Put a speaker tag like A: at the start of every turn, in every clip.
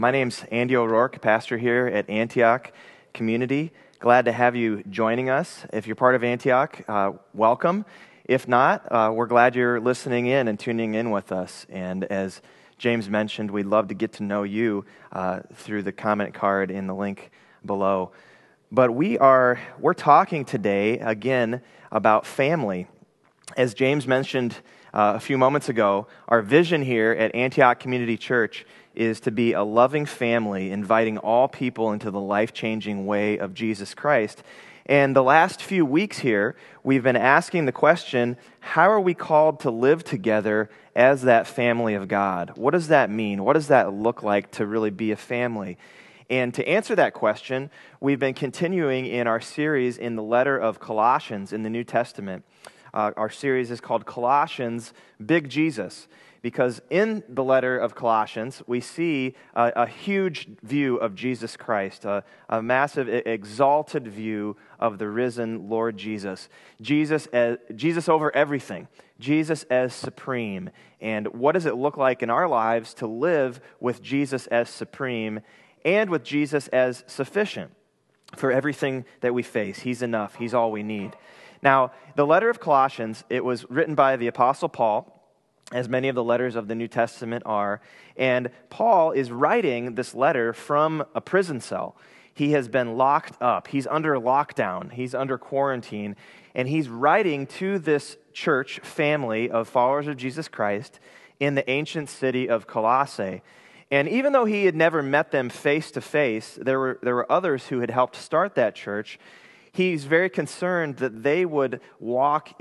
A: My name's Andy O'Rourke, pastor here at Antioch Community. Glad to have you joining us. If you're part of Antioch, welcome. If not, we're glad you're listening in and tuning in with us. And as James mentioned, we'd love to get to know you through the comment card in the link below. But we're talking today again about family. As James mentioned a few moments ago, our vision here at Antioch Community Church is to be a loving family, inviting all people into the life-changing way of Jesus Christ. And the last few weeks here, we've been asking the question, how are we called to live together as that family of God? What does that mean? What does that look like to really be a family? And to answer that question, we've been continuing in our series in the letter of Colossians in the New Testament. Our series is called Colossians, Big Jesus, because in the letter of Colossians, we see a huge view of Jesus Christ, a massive, exalted view of the risen Lord Jesus. Jesus over everything, Jesus as supreme. And what does it look like in our lives to live with Jesus as supreme and with Jesus as sufficient for everything that we face? He's enough. He's all we need. Now, the letter of Colossians, it was written by the Apostle Paul, as many of the letters of the New Testament are, and Paul is writing this letter from a prison cell. He has been locked up. He's under lockdown. He's under quarantine, and he's writing to this church family of followers of Jesus Christ in the ancient city of Colossae. And even though he had never met them face to face, there were others who had helped start that church. He's very concerned that they would walk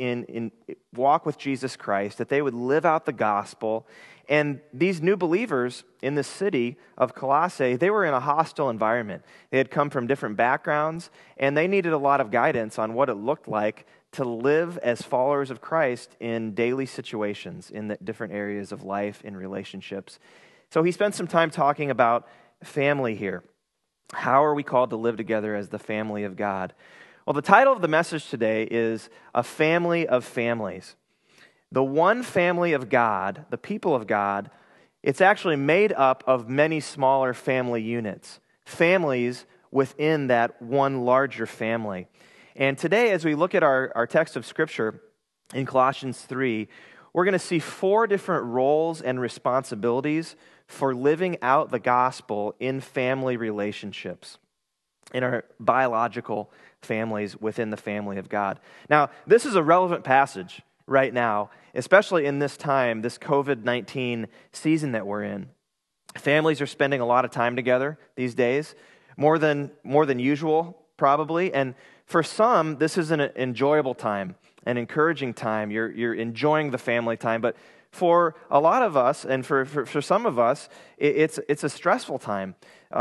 A: with Jesus Christ, that they would live out the gospel. And these new believers in the city of Colossae, they were in a hostile environment. They had come from different backgrounds, and they needed a lot of guidance on what it looked like to live as followers of Christ in daily situations, in the different areas of life, in relationships. So he spent some time talking about family here. How are we called to live together as the family of God? Well, the title of the message today is A Family of Families. The one family of God, the people of God, it's actually made up of many smaller family units, families within that one larger family. And today, as we look at our text of Scripture in Colossians 3, we're going to see 4 different roles and responsibilities for living out the gospel in family relationships, in our biological families within the family of God. Now, this is a relevant passage right now, especially in this time, this COVID-19 season that we're in. Families are spending a lot of time together these days, more than usual, probably. And for some, this is an enjoyable time, an encouraging time. You're enjoying the family time, but for a lot of us, and for some of us, it's a stressful time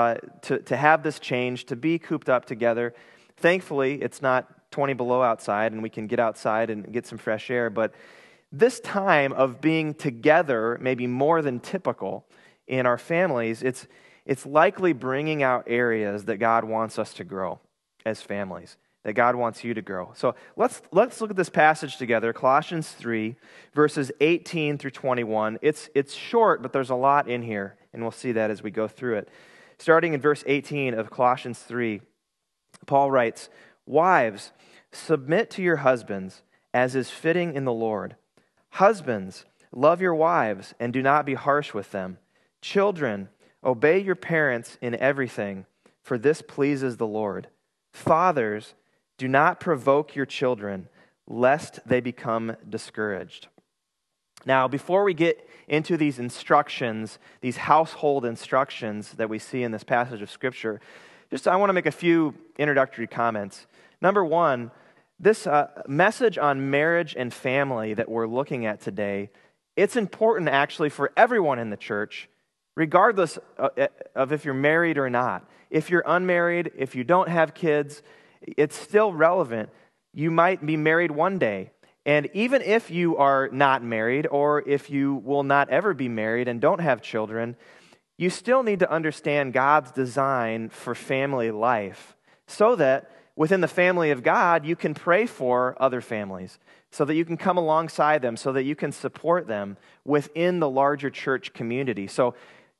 A: to have this change, to be cooped up together. Thankfully, it's not 20 below outside, and we can get outside and get some fresh air. But this time of being together, maybe more than typical in our families, it's likely bringing out areas that God wants us to grow as families, that God wants you to grow. So let's look at this passage together, Colossians 3, verses 18 through 21. It's short, but there's a lot in here, and we'll see that as we go through it. Starting in verse 18 of Colossians 3, Paul writes, "Wives, submit to your husbands as is fitting in the Lord. Husbands, love your wives and do not be harsh with them. Children, obey your parents in everything, for this pleases the Lord. Fathers, do not provoke your children, lest they become discouraged." Now, before we get into these instructions, these household instructions that we see in this passage of Scripture, I want to make a few introductory comments. Number one, this message on marriage and family that we're looking at today, it's important actually for everyone in the church, regardless of if you're married or not. If you're unmarried, if you don't have kids, it's still relevant. You might be married one day. And even if you are not married, or if you will not ever be married and don't have children, you still need to understand God's design for family life so that within the family of God, you can pray for other families, so that you can come alongside them, so that you can support them within the larger church community. So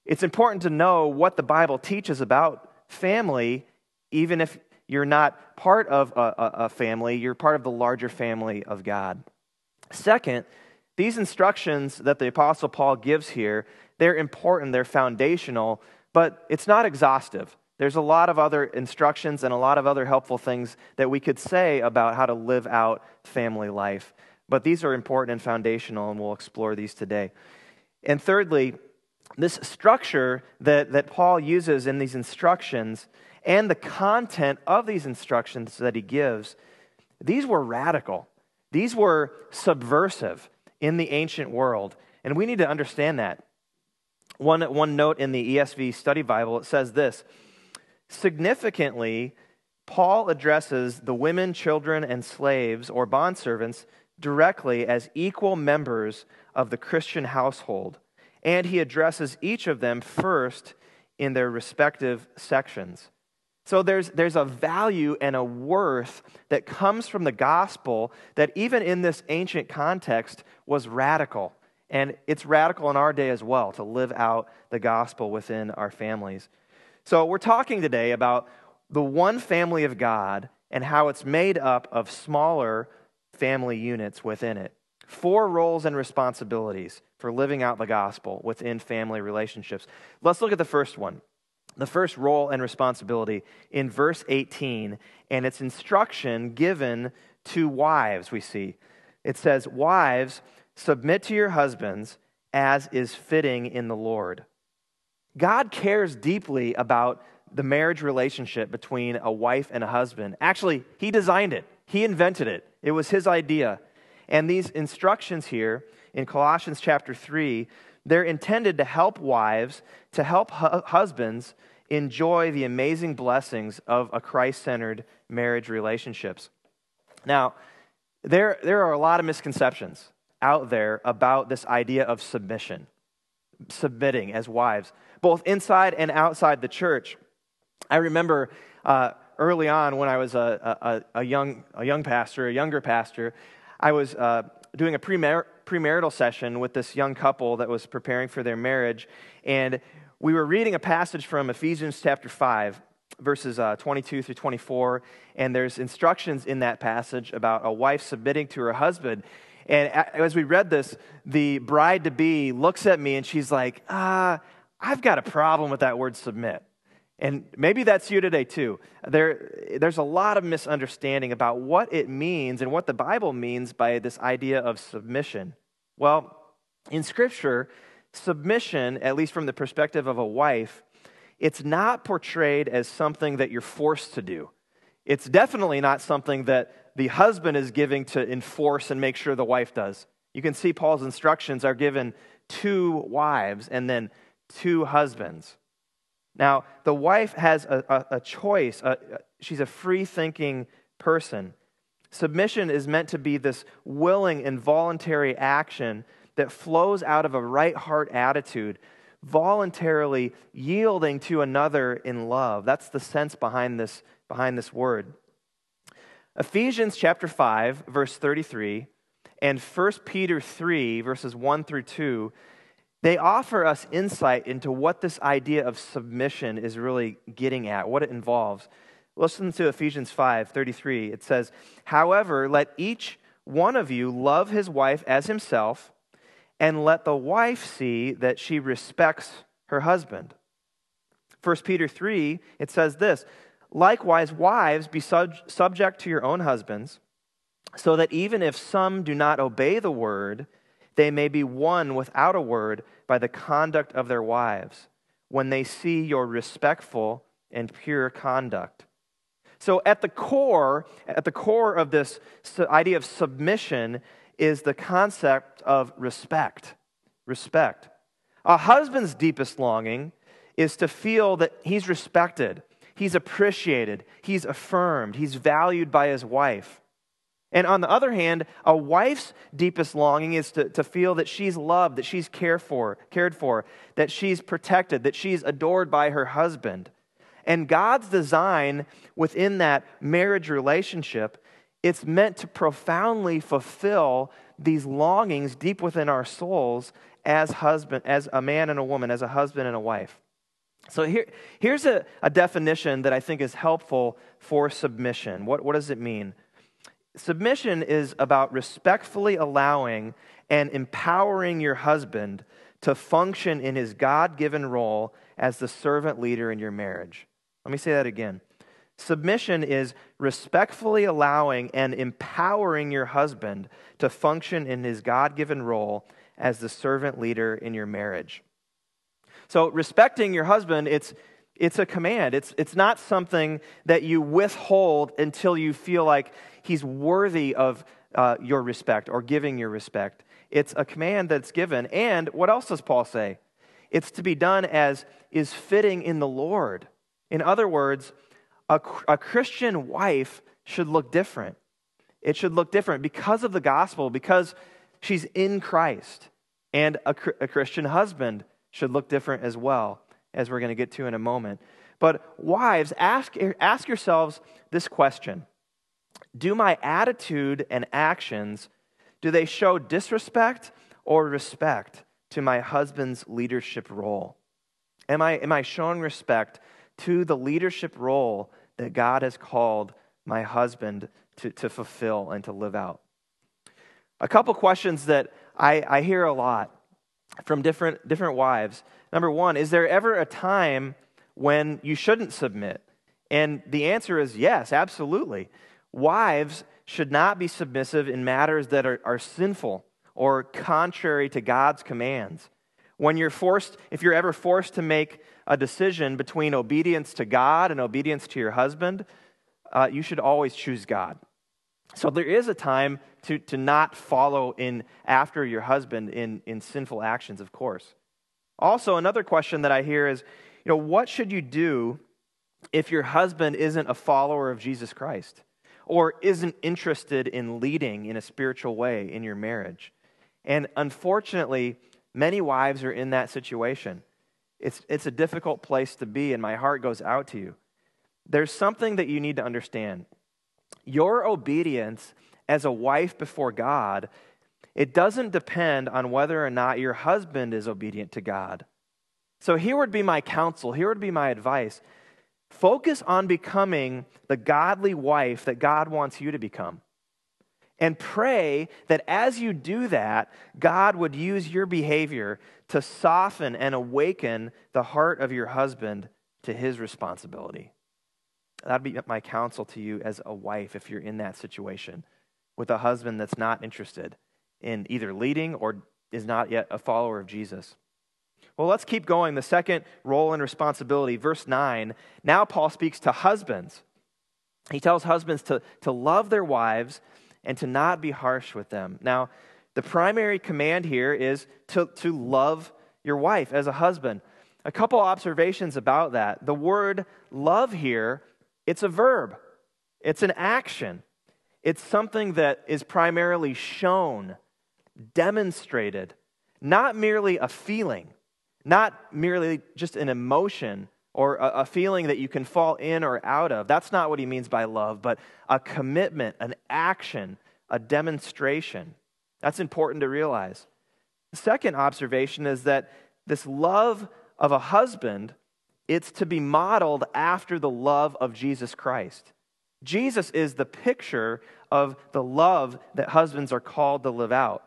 A: It's important to know what the Bible teaches about family, even if you're not part of a family, you're part of the larger family of God. Second, these instructions that the Apostle Paul gives here, they're important, they're foundational, but it's not exhaustive. There's a lot of other instructions and a lot of other helpful things that we could say about how to live out family life. But these are important and foundational, and we'll explore these today. And thirdly, this structure that Paul uses in these instructions and the content of these instructions that he gives, these were radical. These were subversive in the ancient world, and we need to understand that. One note in the ESV Study Bible, it says this: significantly, Paul addresses the women, children, and slaves or bondservants directly as equal members of the Christian household, and he addresses each of them first in their respective sections. So there's a value and a worth that comes from the gospel that even in this ancient context was radical. And it's radical in our day as well to live out the gospel within our families. So we're talking today about the one family of God and how it's made up of smaller family units within it. 4 roles and responsibilities for living out the gospel within family relationships. Let's look at the first one. The first role and responsibility in verse 18, and its instruction given to wives, we see. It says, "Wives, submit to your husbands as is fitting in the Lord." God cares deeply about the marriage relationship between a wife and a husband. Actually, he designed it. He invented it. It was his idea. And these instructions here in Colossians chapter 3, they're intended to help wives, to help husbands enjoy the amazing blessings of a Christ-centered marriage relationships. Now, there are a lot of misconceptions out there about this idea of submission, submitting as wives, both inside and outside the church. I remember early on when I was a younger pastor, I was doing a premarital session with this young couple that was preparing for their marriage, and we were reading a passage from Ephesians chapter 5, verses 22 through 24, and there's instructions in that passage about a wife submitting to her husband. And as we read this, the bride-to-be looks at me and she's like, I've got a problem with that word submit. And maybe that's you today too. There's a lot of misunderstanding about what it means and what the Bible means by this idea of submission. Well, in Scripture, submission, at least from the perspective of a wife, it's not portrayed as something that you're forced to do. It's definitely not something that the husband is giving to enforce and make sure the wife does. You can see Paul's instructions are given to wives and then to husbands. Now, the wife has a choice. She's a free-thinking person. Submission is meant to be this willing and voluntary action that flows out of a right heart attitude, voluntarily yielding to another in love. That's the sense behind this word. Ephesians chapter 5, verse 33, and 1 Peter 3, verses 1 through 2, they offer us insight into what this idea of submission is really getting at, what it involves. Listen to Ephesians 5:33. It says, "However, let each one of you love his wife as himself, and let the wife see that she respects her husband." 1 Peter 3, it says this, "Likewise, wives, be subject to your own husbands, so that even if some do not obey the word, they may be won without a word by the conduct of their wives, when they see your respectful and pure conduct." So at the core of this idea of submission is the concept of respect. Respect. A husband's deepest longing is to feel that he's respected, he's appreciated, he's affirmed, he's valued by his wife. And on the other hand, a wife's deepest longing is to feel that she's loved, that she's cared for, that she's protected, that she's adored by her husband. And God's design within that marriage relationship, it's meant to profoundly fulfill these longings deep within our souls as a man and a woman, as a husband and a wife. So here's a definition that I think is helpful for submission. What does it mean? Submission is about respectfully allowing and empowering your husband to function in his God-given role as the servant leader in your marriage. Let me say that again. Submission is respectfully allowing and empowering your husband to function in his God-given role as the servant leader in your marriage. So respecting your husband, it's a command. It's not something that you withhold until you feel like he's worthy of your respect or giving your respect. It's a command that's given. And what else does Paul say? It's to be done as is fitting in the Lord. In other words, a Christian wife should look different. It should look different because of the gospel, because she's in Christ. And a Christian husband should look different as well, as we're going to get to in a moment. But wives, ask yourselves this question. Do my attitude and actions, do they show disrespect or respect to my husband's leadership role? Am I showing respect to the leadership role that God has called my husband to fulfill and to live out? A couple questions that I hear a lot from different wives. Number one, is there ever a time when you shouldn't submit? And the answer is yes, absolutely. Wives should not be submissive in matters that are sinful or contrary to God's commands. If you're ever forced to make a decision between obedience to God and obedience to your husband, you should always choose God. So there is a time to not follow in after your husband in sinful actions, of course. Also, another question that I hear is, what should you do if your husband isn't a follower of Jesus Christ or isn't interested in leading in a spiritual way in your marriage? And unfortunately, many wives are in that situation. It's a difficult place to be, and my heart goes out to you. There's something that you need to understand. Your obedience as a wife before God, it doesn't depend on whether or not your husband is obedient to God. So here would be my counsel, here would be my advice. Focus on becoming the godly wife that God wants you to become. And pray that as you do that, God would use your behavior to soften and awaken the heart of your husband to his responsibility. That'd be my counsel to you as a wife if you're in that situation with a husband that's not interested in either leading or is not yet a follower of Jesus. Well, let's keep going. The second role and responsibility, verse 9. Now Paul speaks to husbands. He tells husbands to love their wives and to not be harsh with them. Now, the primary command here is to love your wife as a husband. A couple observations about that. The word love here, it's a verb. It's an action. It's something that is primarily shown, demonstrated, not merely a feeling, not merely just an emotion or a feeling that you can fall in or out of. That's not what he means by love, but a commitment, an action, a demonstration. That's important to realize. The second observation is that this love of a husband, it's to be modeled after the love of Jesus Christ. Jesus is the picture of the love that husbands are called to live out.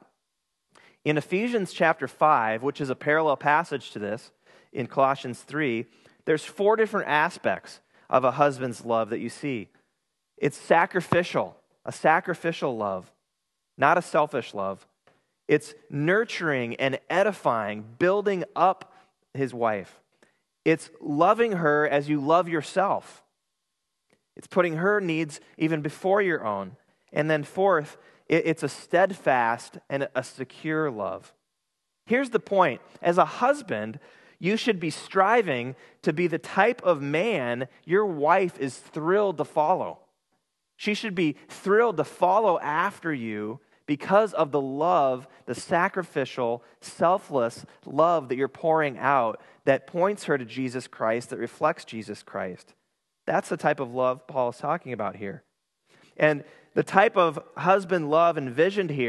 A: In Ephesians chapter 5, which is a parallel passage to this, in Colossians 3, there's 4 different aspects of a husband's love that you see. It's sacrificial, a sacrificial love, not a selfish love. It's nurturing and edifying, building up his wife. It's loving her as you love yourself. It's putting her needs even before your own. And then fourth, it's a steadfast and a secure love. Here's the point. As a husband, you should be striving to be the type of man your wife is thrilled to follow. She should be thrilled to follow after you because of the love, the sacrificial, selfless love that you're pouring out that points her to Jesus Christ, that reflects Jesus Christ. That's the type of love Paul is talking about here. And the type of husband love envisioned here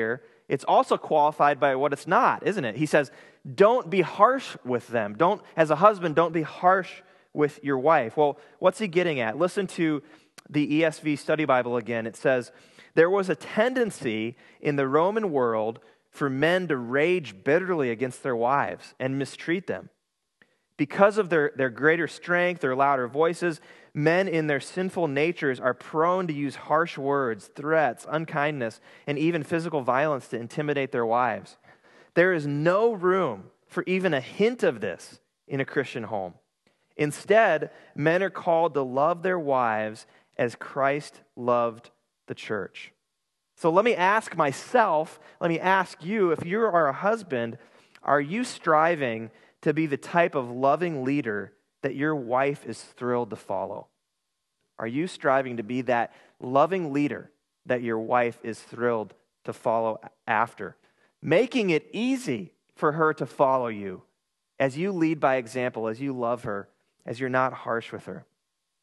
A: it's also qualified by what it's not, isn't it? He says, don't be harsh with them. As a husband, don't be harsh with your wife. Well, what's he getting at? Listen to the ESV Study Bible again. It says, there was a tendency in the Roman world for men to rage bitterly against their wives and mistreat them. Because of their greater strength, their louder voices, men in their sinful natures are prone to use harsh words, threats, unkindness, and even physical violence to intimidate their wives. There is no room for even a hint of this in a Christian home. Instead, men are called to love their wives as Christ loved the church. So let me ask myself, let me ask you, if you are a husband, are you striving to be the type of loving leader that your wife is thrilled to follow? Are you striving to be that loving leader that your wife is thrilled to follow after? Making it easy for her to follow you as you lead by example, as you love her, as you're not harsh with her.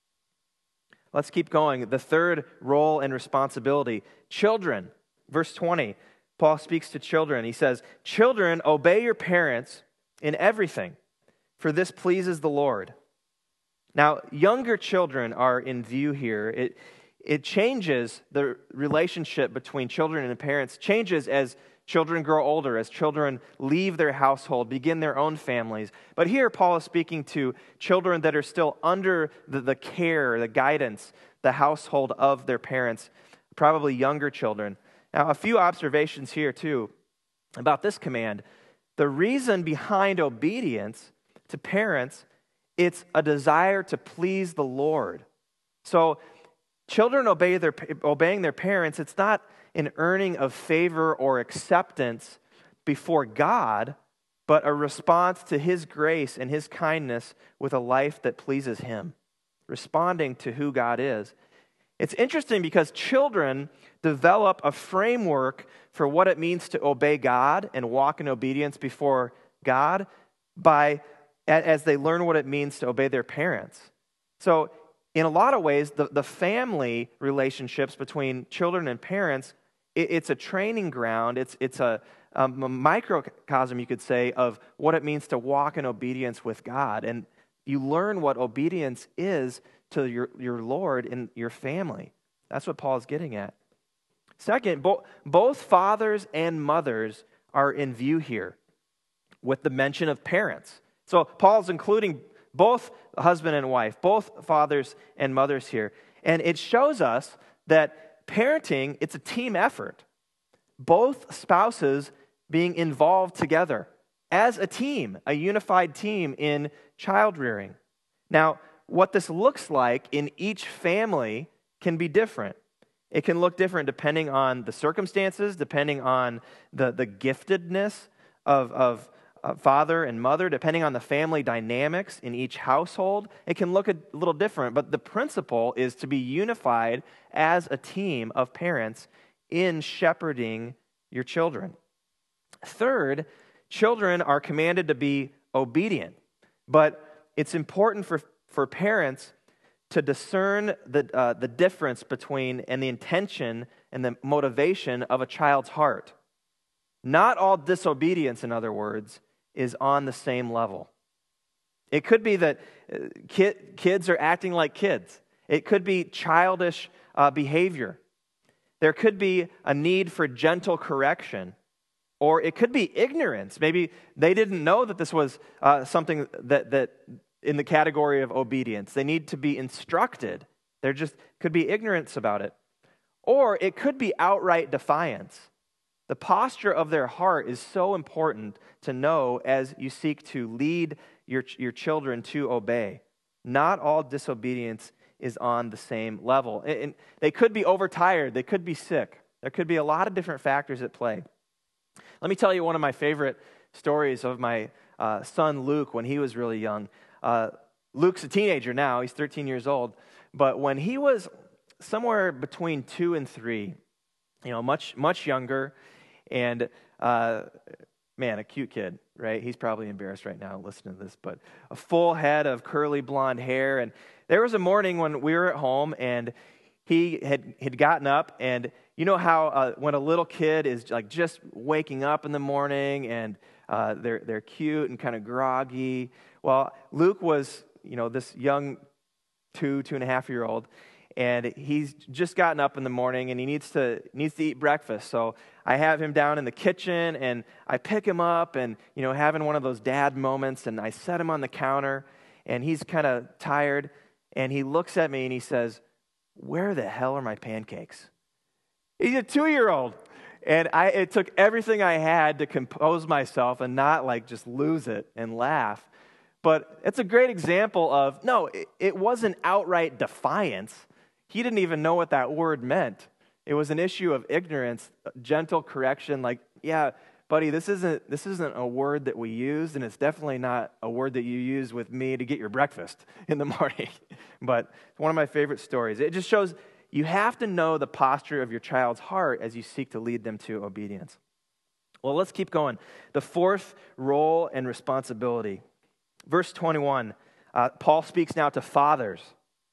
A: Let's keep going. The third role and responsibility, children. Verse 20, Paul speaks to children. He says, children, obey your parents in everything, for this pleases the Lord. Now, younger children are in view here. It changes, the relationship between children and parents changes as children grow older, as children leave their household, begin their own families. But here Paul is speaking to children that are still under the care, the guidance, the household of their parents, probably younger children. Now, a few observations here too about this command. The reason behind obedience to parents, it's a desire to please the Lord. So children obeying their parents, it's not an earning of favor or acceptance before God, but a response to His grace and His kindness with a life that pleases Him, responding to who God is. It's interesting because children develop a framework for what it means to obey God and walk in obedience before God as they learn what it means to obey their parents. So in a lot of ways, the family relationships between children and parents, it's a training ground. It's a microcosm, you could say, of what it means to walk in obedience with God. And you learn what obedience is to your Lord in your family. That's what Paul's getting at. Second, both fathers and mothers are in view here with the mention of parents. So Paul's including both husband and wife, both fathers and mothers here. And it shows us that parenting, it's a team effort. Both spouses being involved together as a team, a unified team in child rearing. Now, what this looks like in each family can be different. It can look different depending on the circumstances, depending on the giftedness of father and mother, depending on the family dynamics in each household. It can look a little different, but the principle is to be unified as a team of parents in shepherding your children. Third, children are commanded to be obedient, but it's important for parents to discern the difference between and the intention and the motivation of a child's heart. Not all disobedience, in other words, is on the same level. It could be that kids are acting like kids. It could be childish behavior. There could be a need for gentle correction. Or it could be ignorance. Maybe they didn't know that this was something that in the category of obedience. They need to be instructed. There just could be ignorance about it. Or it could be outright defiance. The posture of their heart is so important to know as you seek to lead your children to obey. Not all disobedience is on the same level. And they could be overtired. They could be sick. There could be a lot of different factors at play. Let me tell you one of my favorite stories of my son Luke when he was really young. Luke's a teenager now. He's 13 years old. But when he was somewhere between 2 and 3, much younger, and a cute kid, right? He's probably embarrassed right now listening to this, but a full head of curly blonde hair. And there was a morning when we were at home, and he had gotten up, and you know how when a little kid is like just waking up in the morning and they're cute and kind of groggy. Well, Luke was, this young 2.5-year-old, and he's just gotten up in the morning and he needs to eat breakfast. So I have him down in the kitchen and I pick him up and, having one of those dad moments, and I set him on the counter and he's kind of tired and he looks at me and he says, "Where the hell are my pancakes?" He's a 2-year-old. And it took everything I had to compose myself and not like just lose it and laugh. But it's a great example of, no, it wasn't outright defiance. He didn't even know what that word meant. It was an issue of ignorance, gentle correction, like, yeah, buddy, this isn't a word that we use, and it's definitely not a word that you use with me to get your breakfast in the morning. But it's one of my favorite stories. It just shows you have to know the posture of your child's heart as you seek to lead them to obedience. Well, let's keep going. The fourth role and responsibility. Verse 21, Paul speaks now to fathers.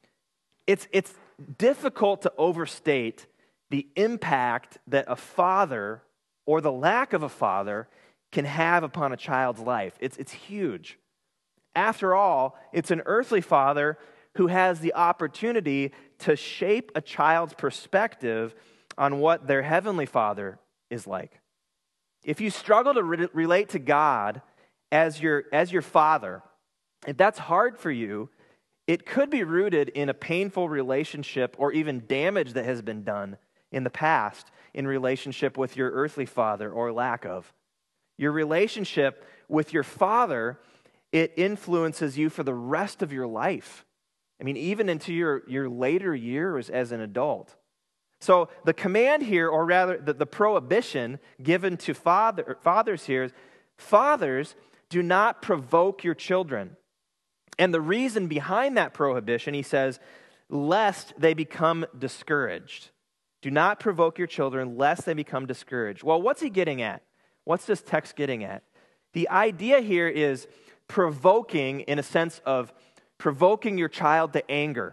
A: It's difficult to overstate the impact that a father or the lack of a father can have upon a child's life. It's huge. After all, it's an earthly father who has the opportunity to shape a child's perspective on what their heavenly Father is like. If you struggle to relate to God as your father, if that's hard for you, it could be rooted in a painful relationship or even damage that has been done in the past in relationship with your earthly father or lack of. Your relationship with your father, it influences you for the rest of your life. I mean, even into your later years as an adult. So the command here, or rather the prohibition given to fathers here is, fathers, do not provoke your children. And the reason behind that prohibition, he says, lest they become discouraged. Do not provoke your children lest they become discouraged. Well, what's he getting at? What's this text getting at? The idea here is provoking in a sense of provoking your child to anger,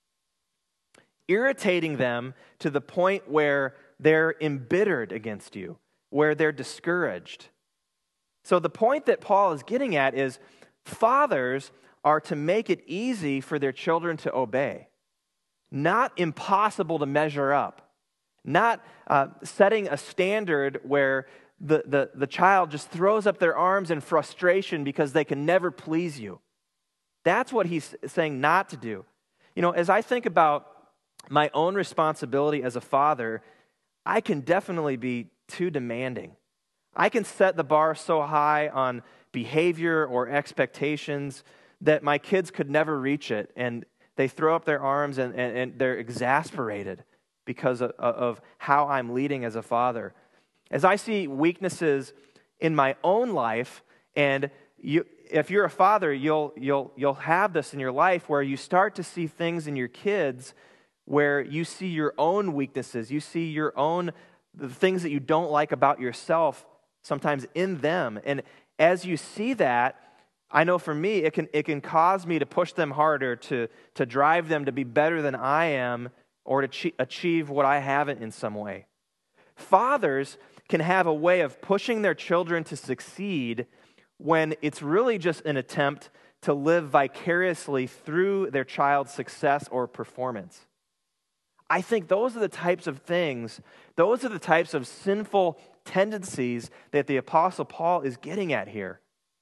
A: irritating them to the point where they're embittered against you, where they're discouraged. So the point that Paul is getting at is fathers are to make it easy for their children to obey, not impossible to measure up, not setting a standard where the child just throws up their arms in frustration because they can never please you. That's what he's saying not to do. As I think about my own responsibility as a father, I can definitely be too demanding. I can set the bar so high on behavior or expectations that my kids could never reach it, and they throw up their arms and they're exasperated because of how I'm leading as a father. As I see weaknesses in my own life, and if you're a father, you'll have this in your life where you start to see things in your kids where you see your own weaknesses, you see the things that you don't like about yourself sometimes in them. And as you see that, I know for me, it can cause me to push them harder, to drive them to be better than I am, or to achieve what I haven't in some way. Fathers can have a way of pushing their children to succeed when it's really just an attempt to live vicariously through their child's success or performance. I think those are the types of things, those are the types of sinful tendencies that the Apostle Paul is getting at here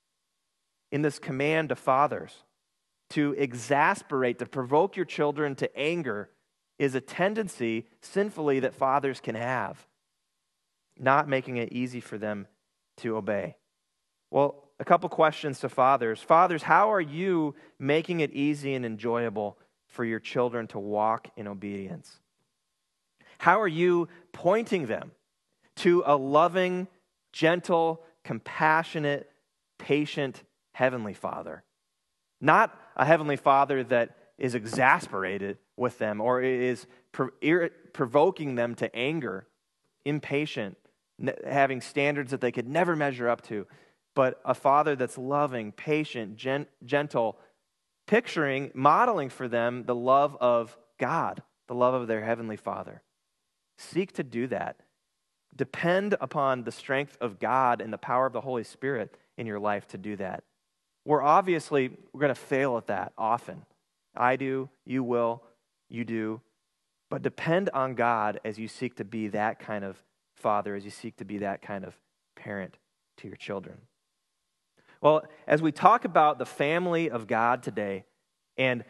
A: in this command to fathers. To exasperate, to provoke your children to anger is a tendency sinfully that fathers can have, not making it easy for them to obey. Well, a couple questions to fathers. Fathers, how are you making it easy and enjoyable for your children to walk in obedience? How are you pointing them to a loving, gentle, compassionate, patient Heavenly Father? Not a Heavenly Father that is exasperated with them or is provoking them to anger, impatient, having standards that they could never measure up to, but a Father that's loving, patient, gentle, modeling for them the love of God, the love of their heavenly Father. Seek to do that. Depend upon the strength of God and the power of the Holy Spirit in your life to do that. We're going to fail at that often. I do, you will, you do. But depend on God as you seek to be that kind of father, as you seek to be that kind of parent to your children. Well, as we talk about the family of God today and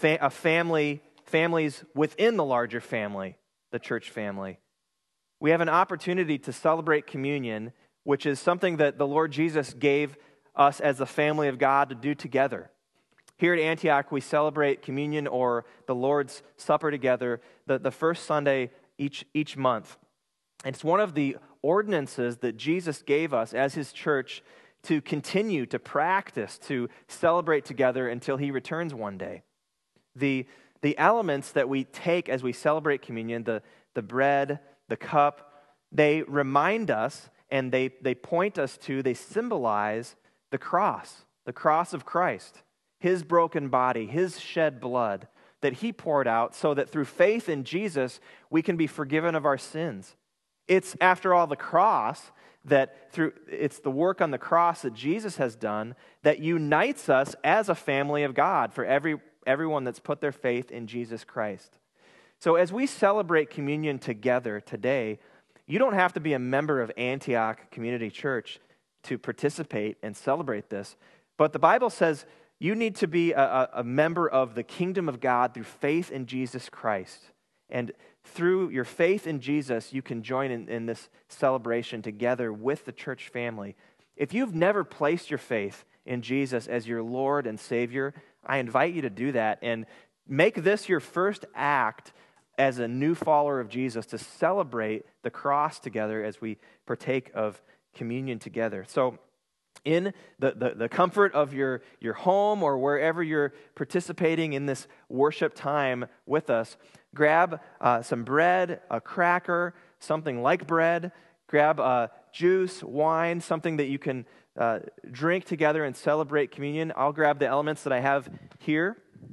A: families within the larger family, the church family, we have an opportunity to celebrate communion, which is something that the Lord Jesus gave us as the family of God to do together. Here at Antioch, we celebrate communion or the Lord's Supper together the first Sunday each month. And it's one of the ordinances that Jesus gave us as his church to continue to practice, to celebrate together until he returns one day. The elements that we take as we celebrate communion, the bread, the cup, they remind us and they point us to, they symbolize the cross of Christ, his broken body, his shed blood that he poured out so that through faith in Jesus, we can be forgiven of our sins. It's, after all, the cross it's the work on the cross that Jesus has done that unites us as a family of God for everyone that's put their faith in Jesus Christ. So as we celebrate communion together today, you don't have to be a member of Antioch Community Church to participate and celebrate this. But the Bible says you need to be a member of the kingdom of God through faith in Jesus Christ. And through your faith in Jesus, you can join in this celebration together with the church family. If you've never placed your faith in Jesus as your Lord and Savior, I invite you to do that and make this your first act as a new follower of Jesus to celebrate the cross together as we partake of communion together. So in the comfort of your home or wherever you're participating in this worship time with us, grab some bread, a cracker, something like bread, grab juice, wine, something that you can drink together and celebrate communion. I'll grab the elements that I have here.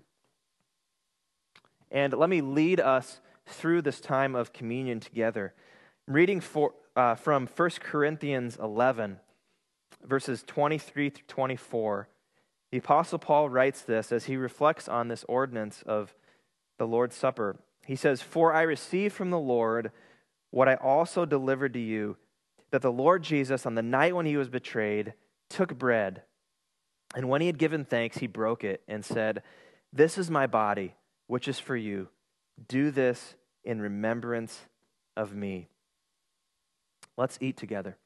A: And let me lead us through this time of communion together. I'm reading from 1 Corinthians 11, verses 23 through 24. The Apostle Paul writes this as he reflects on this ordinance of the Lord's Supper. He says, "For I received from the Lord what I also delivered to you, that the Lord Jesus, on the night when he was betrayed, took bread, and when he had given thanks, he broke it and said, 'This is my body, which is for you. Do this in remembrance of me.'" Let's eat together.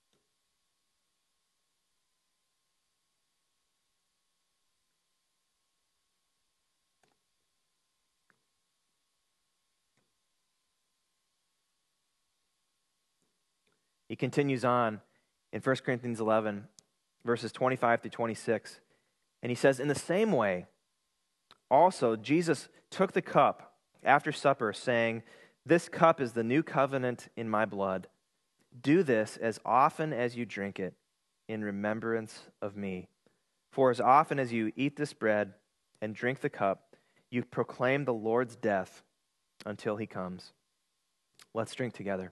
A: He continues on in 1 Corinthians 11, verses 25 through 26. And he says, "In the same way, also Jesus took the cup after supper, saying, 'This cup is the new covenant in my blood. Do this as often as you drink it in remembrance of me. For as often as you eat this bread and drink the cup, you proclaim the Lord's death until he comes.'" Let's drink together.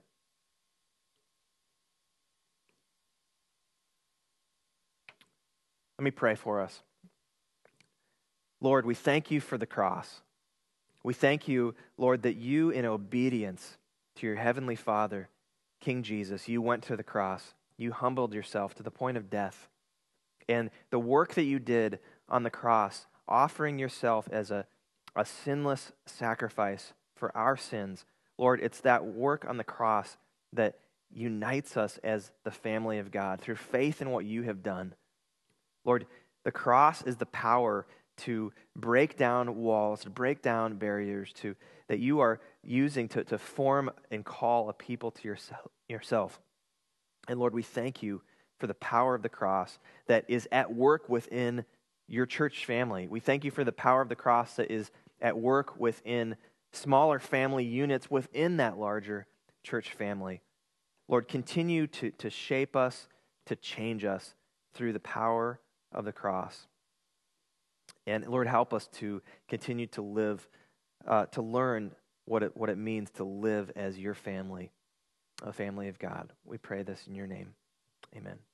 A: Let me pray for us. Lord, we thank you for the cross. We thank you, Lord, that you, in obedience to your heavenly Father, King Jesus, you went to the cross. You humbled yourself to the point of death. And the work that you did on the cross, offering yourself as a sinless sacrifice for our sins, Lord, it's that work on the cross that unites us as the family of God through faith in what you have done. Lord, the cross is the power to break down walls, to break down barriers, that you are using to form and call a people to yourself. And Lord, we thank you for the power of the cross that is at work within your church family. We thank you for the power of the cross that is at work within smaller family units within that larger church family. Lord, continue to shape us, to change us through the power of the cross. And Lord, help us to continue to live, to learn what it means to live as your family, a family of God. We pray this in your name. Amen.